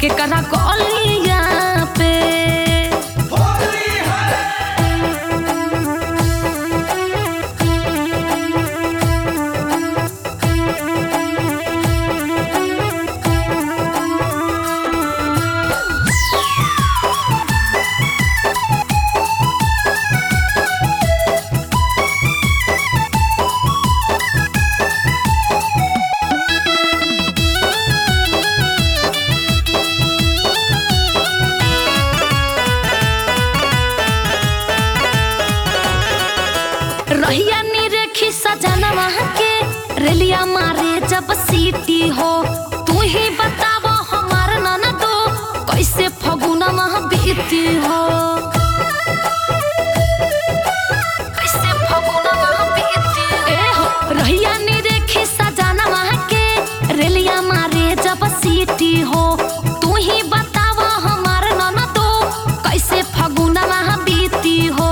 के करा गलिया पे। रहिया नी रेखी सजनवा के रेलिया मारे जब सीटी हो। तू ही बतावा हमार ननदो कैसे फगुनवा बीती हो। कैसे फगुनवा बीती हो। रहिया नी रेखी सजनवा के रेलिया मारे जब सीटी हो। तू ही बतावा हमार ननदो कैसे फगुनवा बीती हो।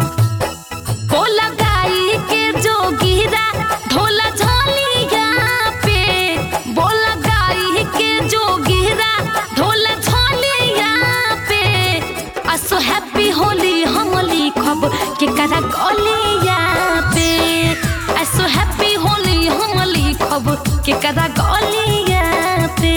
के करा गलिया पे ऐसो हैप्पी होली हम लिखब के करा गलिया पे।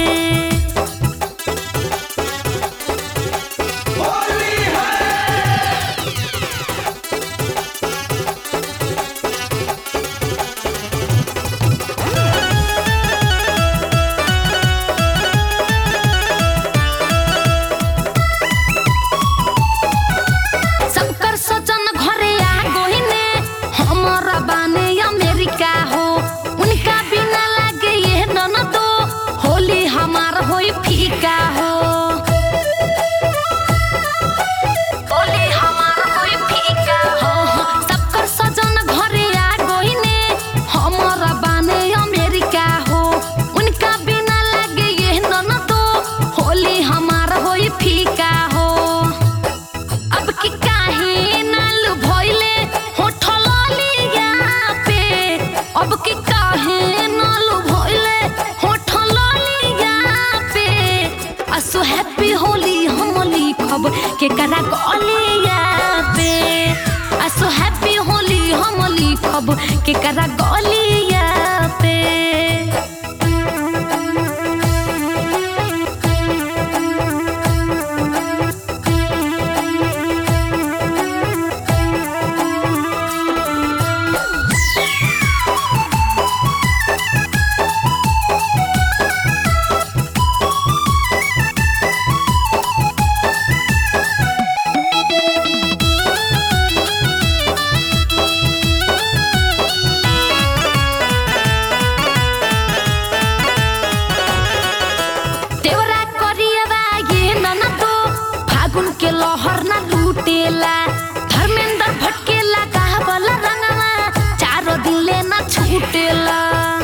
फीका हो होली हमार होई फीका हो। सबकर सजन घरे आ गइने हमरा बाने अमेरिका हो। उनका बिना लागे ये ननदो होली हमार होई फीका हो। अब की काहे नाल भइले होठल लिया पे। अब की काहे नाल भइले होठल सो हैप्पी होली हम लिखब के करा गलिया पे। सो हैप्पी होली हम लिखब के करा गलिया पे। के लहर ना लूटेला धर्मेंद्र भटकेला कहबला रंगवा चारो दिन लेना छूटेला।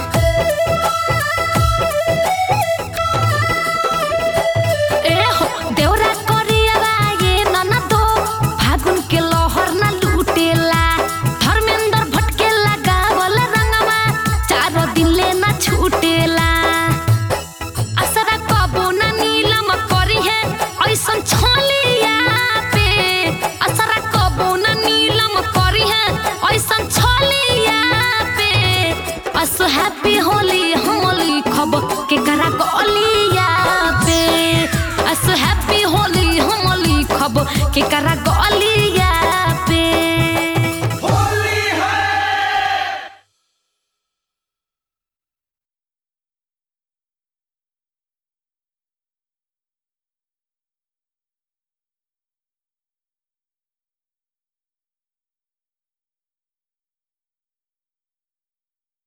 ए हो देवरा करियावा ये ननदो फागुन के लहर ना लूटेला धर्मेंद्र भटकेला कहबला रंगवा चारो दिन लेना छूटेला। असरा कबो ना नीलम करी है ऐसन छोली हैप्पी होली हम लिखब के करा गलिया पे। हैप्पी होली हम लिखब के करा